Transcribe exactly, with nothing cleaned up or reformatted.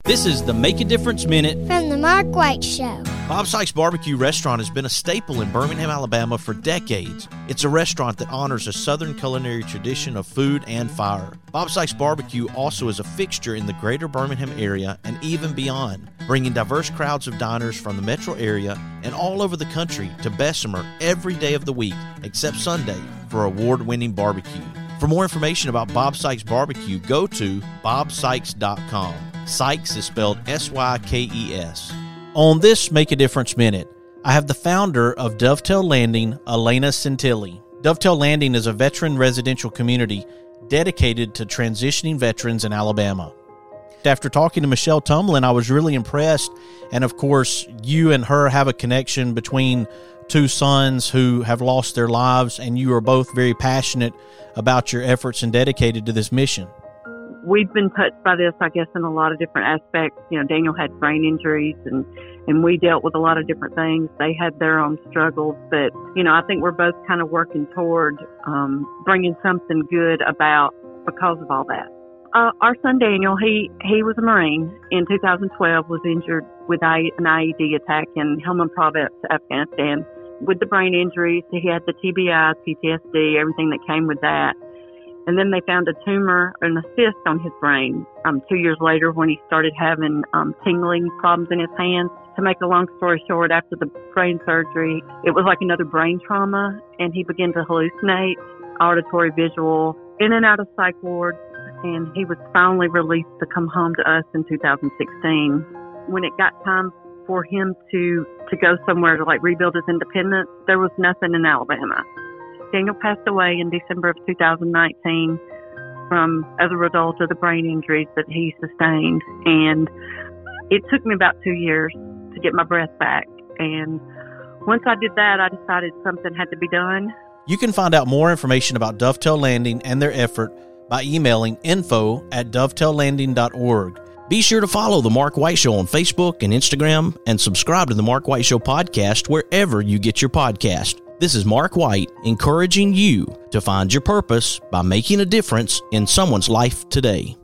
This is the Make a Difference Minute from the Mark White Show. Bob Sykes Barbecue Restaurant has been a staple in Birmingham, Alabama for decades. It's a restaurant that honors a Southern culinary tradition of food and fire. Bob Sykes Barbecue also is a fixture in the greater Birmingham area and even beyond, bringing diverse crowds of diners from the metro area and all over the country to Bessemer every day of the week, except Sunday, for award-winning barbecue. For more information about Bob Sykes Barbecue, go to bob sykes dot com. Sykes is spelled S Y K E S. On this Make a Difference Minute, I have the founder of Dovetail Landing, Elena Centilli. Dovetail Landing is a veteran residential community dedicated to transitioning veterans in Alabama. After talking to Michelle Tumlin, I was really impressed. And of course, you and her have a connection between two sons who have lost their lives, and you are both very passionate about your efforts and dedicated to this mission. We've been touched by this, I guess, in a lot of different aspects. You know, Daniel had brain injuries, and, and we dealt with a lot of different things. They had their own struggles, but, you know, I think we're both kind of working toward um, bringing something good about because of all that. Uh, our son Daniel, he, he was a Marine. In two thousand twelve, was injured with an I E D attack in Helmand Province, Afghanistan. With the brain injuries, he had the T B I, P T S D, everything that came with that. And then they found a tumor, an cyst on his brain um, two years later when he started having um, tingling problems in his hands. To make a long story short, after the brain surgery, it was like another brain trauma, and he began to hallucinate, auditory, visual, in and out of psych wards, and he was finally released to come home to us in two thousand sixteen. When it got time for him to, to go somewhere to like rebuild his independence, there was nothing in Alabama. Daniel passed away in December of two thousand nineteen from as a result of the brain injuries that he sustained. And it took me about two years to get my breath back. And once I did that, I decided something had to be done. You can find out more information about Dovetail Landing and their effort by emailing info at dovetail landing dot org. Be sure to follow The Mark White Show on Facebook and Instagram, and subscribe to The Mark White Show podcast wherever you get your podcast. This is Mark White, encouraging you to find your purpose by making a difference in someone's life today.